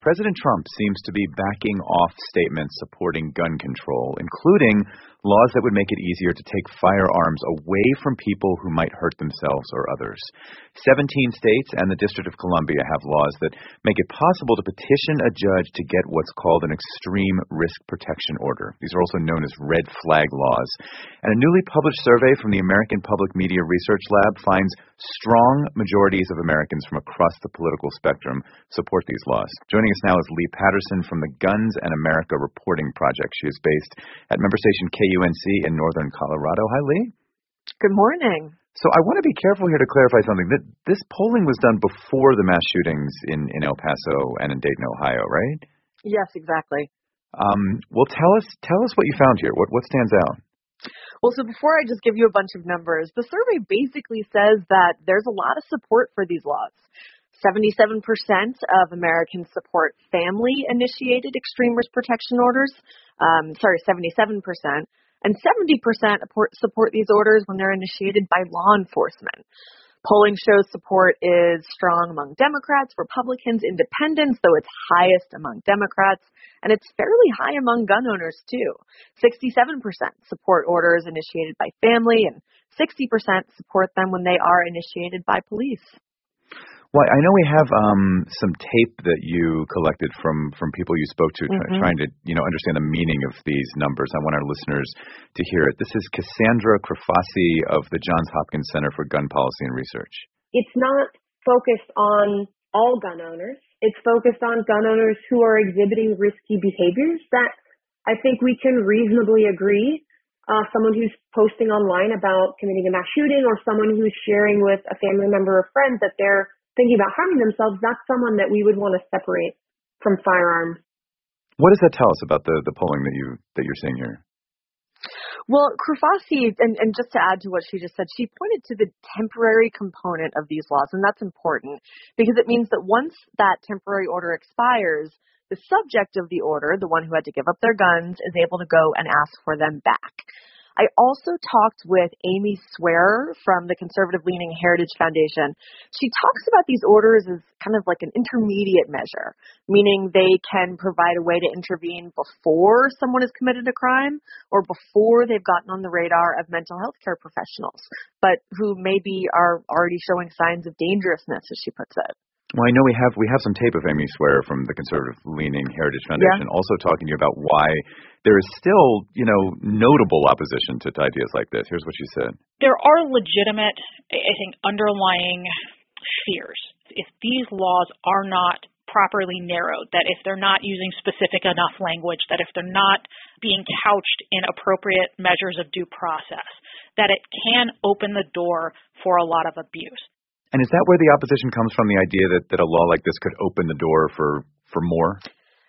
President Trump seems to be backing off statements supporting gun control, including laws that would make it easier to take firearms away from people who might hurt themselves or others. 17 states and the District of Columbia have laws that make it possible to petition a judge to get what's called an extreme risk protection order. These are also known as red flag laws. And a newly published survey from the American Public Media Research Lab finds strong majorities of Americans from across the political spectrum support these laws. Joining us now is Leigh Paterson from the Guns and America Reporting Project. She is based at member station KUNC in northern Colorado. Hi, Leigh. Good morning. So I want to be careful here to clarify something. This polling was done before the mass shootings in El Paso and in Dayton, Ohio, right? Yes, exactly. Well, tell us what you found here. What stands out? Well, so before I just give you a bunch of numbers, the survey basically says that there's a lot of support for these laws. 77% of Americans support family-initiated extreme risk protection orders. 77%. And 70% support these orders when they're initiated by law enforcement. Polling shows support is strong among Democrats, Republicans, Independents, though it's highest among Democrats, and it's fairly high among gun owners, too. 67% support orders initiated by family, and 60% support them when they are initiated by police. Well, I know we have some tape that you collected from people you spoke to, trying to understand the meaning of these numbers. I want our listeners to hear it. This is Cassandra Crofasi of the Johns Hopkins Center for Gun Policy and Research. It's not focused on all gun owners. It's focused on gun owners who are exhibiting risky behaviors that I think we can reasonably agree. Someone who's posting online about committing a mass shooting, or someone who's sharing with a family member or friend that they're thinking about harming themselves, that's someone that we would want to separate from firearms. What does that tell us about the polling that you're seeing here? Well, Crofasi, and just to add to what she just said, she pointed to the temporary component of these laws, and that's important because it means that once that temporary order expires, the subject of the order, the one who had to give up their guns, is able to go and ask for them back. I also talked with Amy Swearer from the conservative-leaning Heritage Foundation. She talks about these orders as kind of like an intermediate measure, meaning they can provide a way to intervene before someone has committed a crime or before they've gotten on the radar of mental health care professionals, but who maybe are already showing signs of dangerousness, as she puts it. Well, I know we have some tape of Amy Swearer from the conservative-leaning Heritage Foundation also talking to you about why there is still, notable opposition to ideas like this. Here's what she said. There are legitimate, I think, underlying fears. If these laws are not properly narrowed, that if they're not using specific enough language, that if they're not being couched in appropriate measures of due process, that it can open the door for a lot of abuse. And is that where the opposition comes from, the idea that a law like this could open the door for more?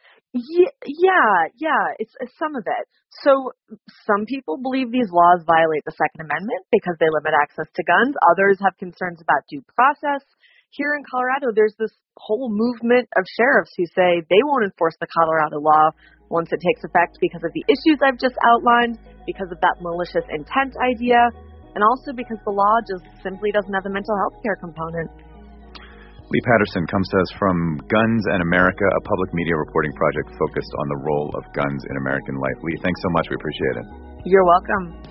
Yeah, it's some of it. So some people believe these laws violate the Second Amendment because they limit access to guns. Others have concerns about due process. Here in Colorado, there's this whole movement of sheriffs who say they won't enforce the Colorado law once it takes effect because of the issues I've just outlined, because of that malicious intent idea, and also because the law just simply doesn't have the mental health care component. Leigh Paterson comes to us from Guns and America, a public media reporting project focused on the role of guns in American life. Leigh, thanks so much. We appreciate it. You're welcome.